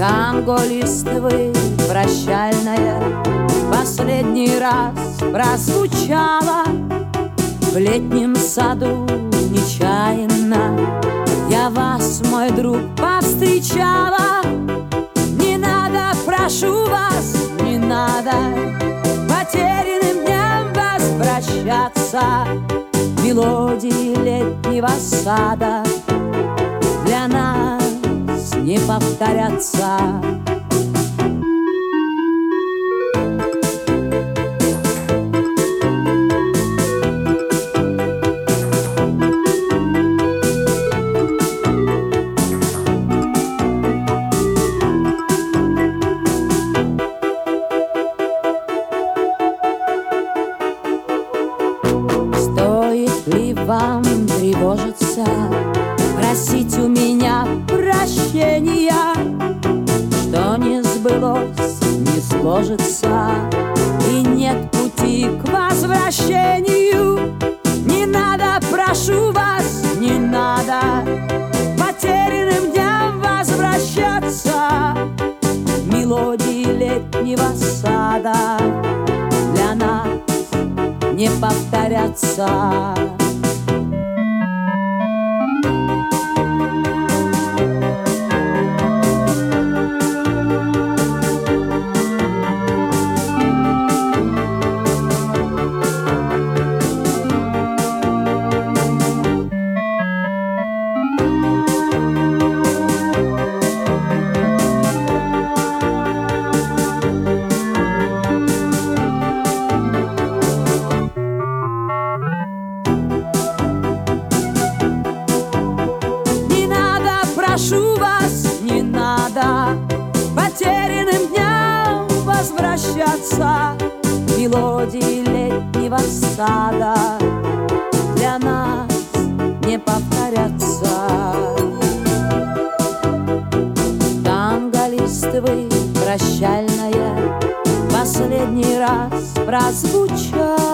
Танго листвы прощальная последний раз прозвучала в летнем саду нечаянно. Я вас, мой друг, повстречала. Не надо, прошу вас, не надо потерянным дням возвращаться. Мелодии летнего сада для нас не повторятся. Стоит ли вам тревожиться, просить у меня прощения, что не сбылось, не сложится, и нет пути к возвращению? Не надо, прошу вас, не надо потерянным дням возвращаться. Мелодии летнего сада для нас не повторятся. Прошу вас, не надо потерянным дням возвращаться. Мелодии летнего сада для нас не повторятся. Танго листвы прощальная последний раз прозвучала